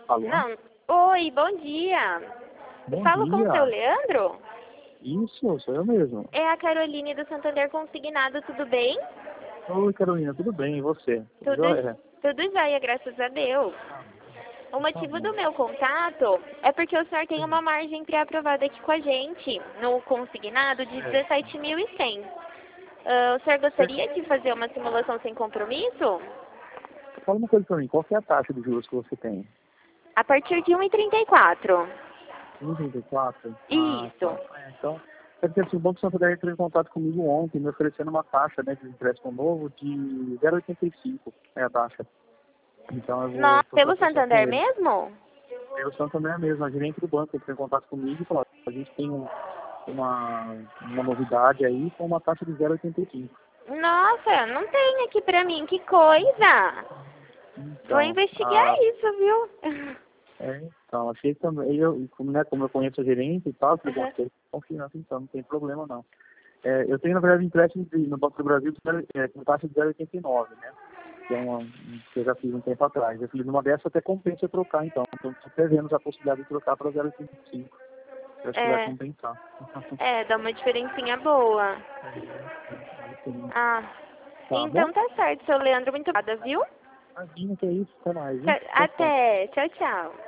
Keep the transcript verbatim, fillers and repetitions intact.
Alô? Não. Oi, bom dia. Bom Falo com o dia. seu Leandro? Isso, sou eu mesmo. É a Caroline do Santander Consignado, tudo bem? Oi, Carolina, tudo bem? E você? Tudo, Jóia? tudo jóia, graças a Deus. O Tá motivo bom. do meu contato é porque o senhor tem uma margem pré-aprovada aqui com a gente, no consignado, de É. dezessete mil e cem. Ah, o senhor gostaria de fazer uma simulação sem compromisso? Fala uma coisa pra mim, qual que é a taxa de juros que você tem? A partir de um e trinta e quatro. um vírgula trinta e quatro? Ah, Isso. tá. É, então, é porque assim, o Banco Santander entrou em contato comigo ontem, me oferecendo uma taxa, né, de empréstimo novo de zero vírgula oitenta e cinco, é a taxa. Então eu vou Nossa, procurar pelo fechar com Santander ele. mesmo? Eu, Santander mesmo, a gerente do banco entrou em contato comigo e falou, a gente tem um, uma, uma novidade aí com uma taxa de zero vírgula oitenta e cinco. Nossa, não tem aqui pra mim, que coisa! Vou Então, investigar a, isso, viu? é, então, achei também, eu, e como, né, como eu conheço a gerente e tal, falei, bom, Uhum. achei confiança, então, não tem problema não. É, eu tenho, na verdade, empréstimo de, no Banco do Brasil é, com taxa de zero vírgula oitenta e nove, né? Que é uma, que eu já fiz um tempo atrás. Eu falei, numa dessa até compensa eu trocar, então. Então, estou até vendo a possibilidade de trocar para zero vírgula oitenta e cinco. Eu acho que vai É, compensar. é, dá uma diferencinha boa. Ah, Tá bom? então tá certo, seu Leandro. Muito obrigada, viu? Imagina que é isso, até mais, hein? Tchau- Tchau, tchau. Até. Tchau, tchau.